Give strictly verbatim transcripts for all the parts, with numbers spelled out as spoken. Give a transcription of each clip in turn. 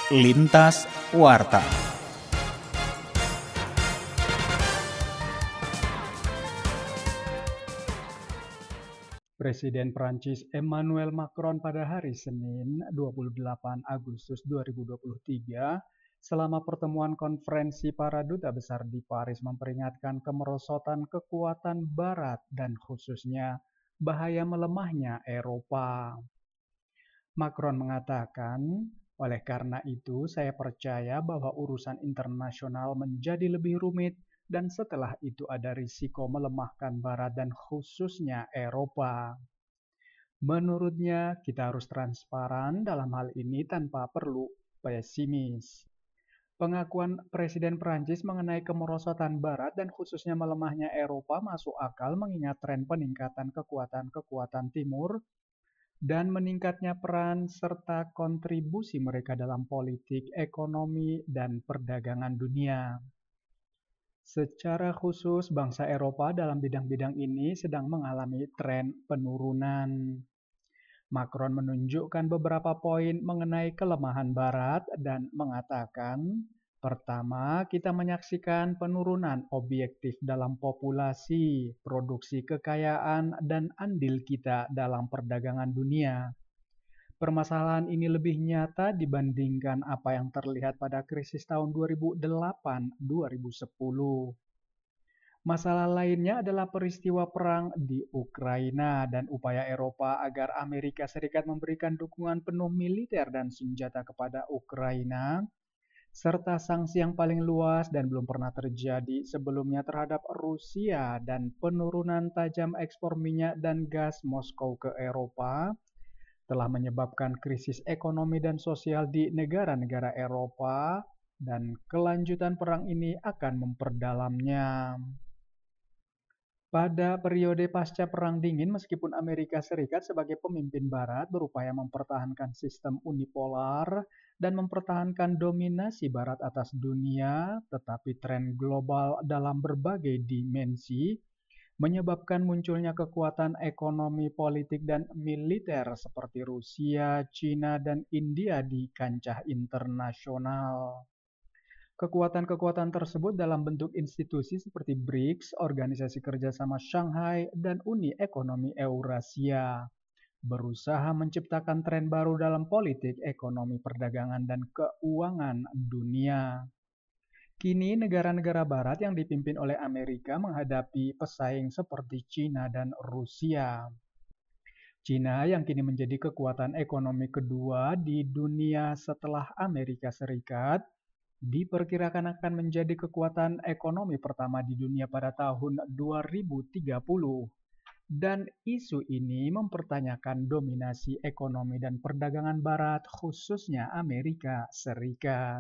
Lintas Warta. Presiden Prancis Emmanuel Macron pada hari Senin dua puluh delapan Agustus dua ribu dua puluh tiga selama pertemuan konferensi para duta besar di Paris memperingatkan kemerosotan kekuatan Barat dan khususnya bahaya melemahnya Eropa. Macron mengatakan, oleh karena itu saya percaya bahwa urusan internasional menjadi lebih rumit dan setelah itu ada risiko melemahkan Barat dan khususnya Eropa. Menurutnya, kita harus transparan dalam hal ini tanpa perlu pesimis. Pengakuan Presiden Prancis mengenai kemerosotan Barat dan khususnya melemahnya Eropa masuk akal mengingat tren peningkatan kekuatan-kekuatan Timur dan meningkatnya peran serta kontribusi mereka dalam politik, ekonomi, dan perdagangan dunia. Secara khusus, bangsa Eropa dalam bidang-bidang ini sedang mengalami tren penurunan. Macron menunjukkan beberapa poin mengenai kelemahan Barat dan mengatakan, pertama, kita menyaksikan penurunan objektif dalam populasi, produksi kekayaan, dan andil kita dalam perdagangan dunia. Permasalahan ini lebih nyata dibandingkan apa yang terlihat pada krisis tahun dua ribu delapan sampai dua ribu sepuluh. Masalah lainnya adalah peristiwa perang di Ukraina dan upaya Eropa agar Amerika Serikat memberikan dukungan penuh militer dan senjata kepada Ukraina, serta sanksi yang paling luas dan belum pernah terjadi sebelumnya terhadap Rusia dan penurunan tajam ekspor minyak dan gas Moskow ke Eropa, telah menyebabkan krisis ekonomi dan sosial di negara-negara Eropa, dan kelanjutan perang ini akan memperdalamnya. Pada periode pasca Perang Dingin, meskipun Amerika Serikat sebagai pemimpin Barat berupaya mempertahankan sistem unipolar dan mempertahankan dominasi Barat atas dunia, tetapi tren global dalam berbagai dimensi menyebabkan munculnya kekuatan ekonomi, politik, dan militer seperti Rusia, China, dan India di kancah internasional. Kekuatan-kekuatan tersebut dalam bentuk institusi seperti B R I C S, Organisasi Kerjasama Shanghai, dan Uni Ekonomi Eurasia, berusaha menciptakan tren baru dalam politik, ekonomi, perdagangan, dan keuangan dunia. Kini negara-negara Barat yang dipimpin oleh Amerika menghadapi pesaing seperti China dan Rusia. China yang kini menjadi kekuatan ekonomi kedua di dunia setelah Amerika Serikat, diperkirakan akan menjadi kekuatan ekonomi pertama di dunia pada tahun dua ribu tiga puluh. Dan isu ini mempertanyakan dominasi ekonomi dan perdagangan Barat, khususnya Amerika Serikat.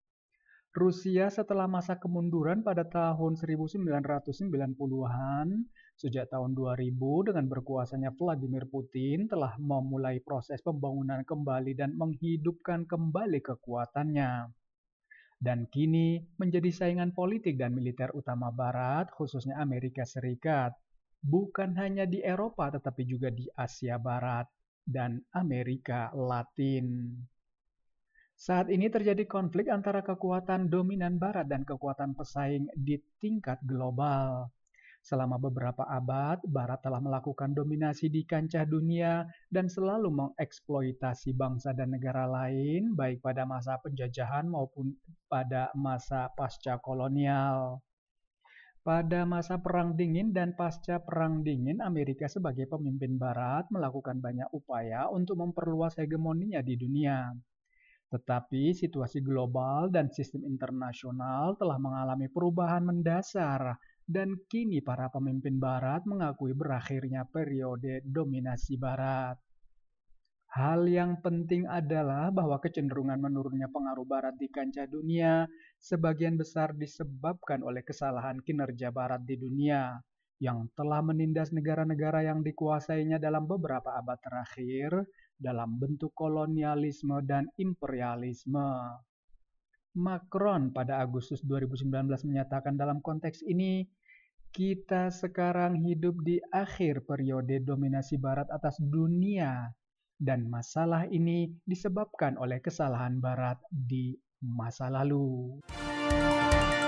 Rusia setelah masa kemunduran pada tahun seribu sembilan ratus sembilan puluhan, sejak tahun dua ribu dengan berkuasanya Vladimir Putin telah memulai proses pembangunan kembali dan menghidupkan kembali kekuatannya. Dan kini menjadi saingan politik dan militer utama Barat, khususnya Amerika Serikat. Bukan hanya di Eropa tetapi juga di Asia Barat dan Amerika Latin. Saat ini terjadi konflik antara kekuatan dominan Barat dan kekuatan pesaing di tingkat global. Selama beberapa abad, Barat telah melakukan dominasi di kancah dunia dan selalu mengeksploitasi bangsa dan negara lain, baik pada masa penjajahan maupun pada masa pasca kolonial. Pada masa Perang Dingin dan pasca Perang Dingin, Amerika sebagai pemimpin Barat melakukan banyak upaya untuk memperluas hegemoninya di dunia. Tetapi situasi global dan sistem internasional telah mengalami perubahan mendasar dan kini para pemimpin Barat mengakui berakhirnya periode dominasi Barat. Hal yang penting adalah bahwa kecenderungan menurunnya pengaruh Barat di kancah dunia sebagian besar disebabkan oleh kesalahan kinerja Barat di dunia yang telah menindas negara-negara yang dikuasainya dalam beberapa abad terakhir dalam bentuk kolonialisme dan imperialisme. Macron pada Agustus dua ribu sembilan belas menyatakan dalam konteks ini, kita sekarang hidup di akhir periode dominasi Barat atas dunia dan masalah ini disebabkan oleh kesalahan Barat di masa lalu.